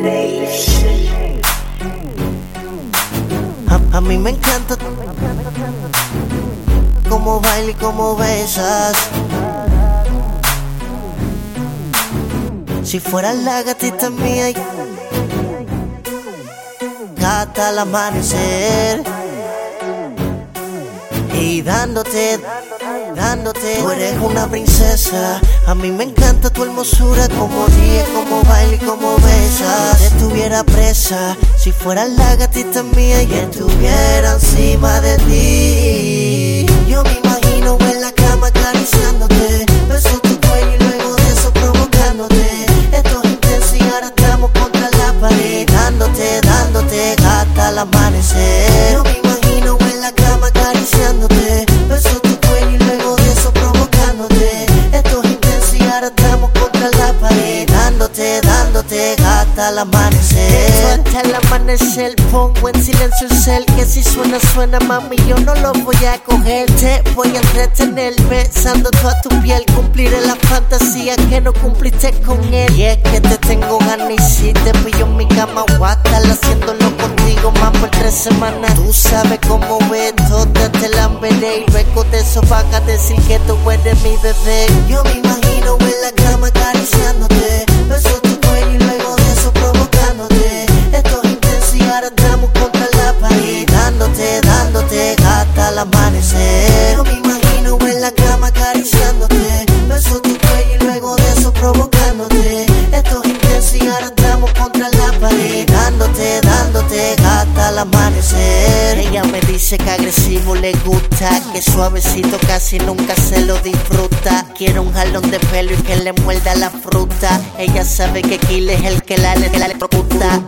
A mí me encanta cómo bailas y cómo besas. Si fueras la gatita mía, hasta el amanecer. Y dándote, tú eres una princesa. A mí me encanta tu hermosura, como ríes, como bailas y como besas. Si estuviera presa, si fueras la gatita mía y estuviera encima de ti. Yo me imagino en la cama acariciándote, beso tu cuello y luego de eso provocándote. Esto es intenso y ahora estamos contra la pared, dándote hasta el amanecer. Yo me imagino en la cama acariciándote, beso tu cuello y luego de eso provocándote. Esto es intenso y ahora estamos contra la pared, dándote hasta el amanecer. Hasta el amanecer pongo en silencio el cel, que si suena, mami, yo no lo voy a coger. Te voy a entretener besando toda tu piel, cumpliré la fantasía que no cumpliste con él. Y es que te tengo ganas y si te pillo en mi cama voy a estar haciéndolo contigo más por 3 semanas. Tú sabes cómo ves, toda te la veré y luego de eso vas a decir que tú eres mi bebé. Yo me imagino en la cama acariciándote, beso tu cuello y luego de eso provocándote. Esto es intenso y ahora estamos contra la pared, dándote hasta el amanecer. Yo me imagino en la cama acariciándote, beso tu cuello y luego de eso provocándote. Esto es intenso y ahora estamos contra la pared, dándote hasta el amanecer. Ella me dice que agresivo le gusta, que suavecito casi nunca se lo disfruta. Quiero un jalón de pelo y que le muerda la fruta. Ella sabe que Kill es el que la electrocuta.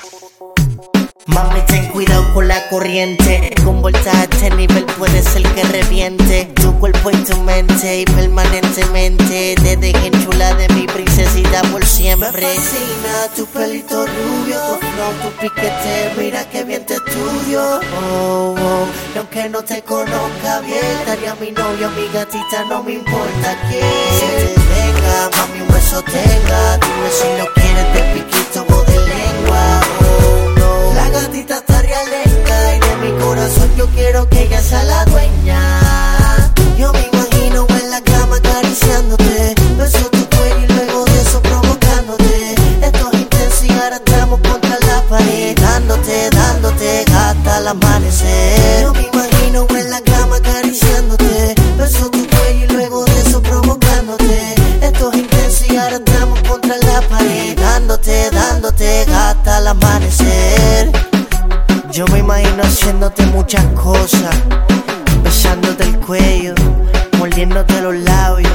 Mami, ten cuidado con la corriente, con voltaje a este nivel puede ser que reviente tu cuerpo y tu mente y permanentemente te dejen chula de mi princesita por siempre. Me fascina tu pelito rubio, tu flow, tu piquete, mira que bien te estudio. Oh, oh, y aunque no te conozca bien, daría mi novia, mi gatita, no me importa quién. Si te venga, mami, un beso tenga, dime si no quieres de piquito o de lengua. La gatita estaría lenta y de mi corazón yo quiero que ella sea la dueña. Yo me imagino en la cama acariciándote, beso tu cuello y luego de eso provocándote. Esto es intenso y ahora estamos contra la pared, dándote hasta el amanecer. Yo me imagino en la cama acariciándote, beso tu cuello y luego de eso provocándote. Esto es intenso y ahora estamos contra la pared, dándote hasta el amanecer. Yo me imagino haciéndote muchas cosas, besándote el cuello, mordiéndote los labios.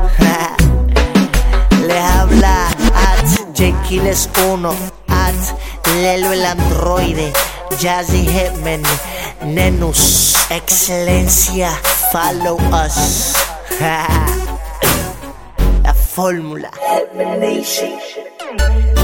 Les habla @JKilles1, @Lelo el androide, Jazzy Hitman, Nenus, excelencia, follow us. La fórmula.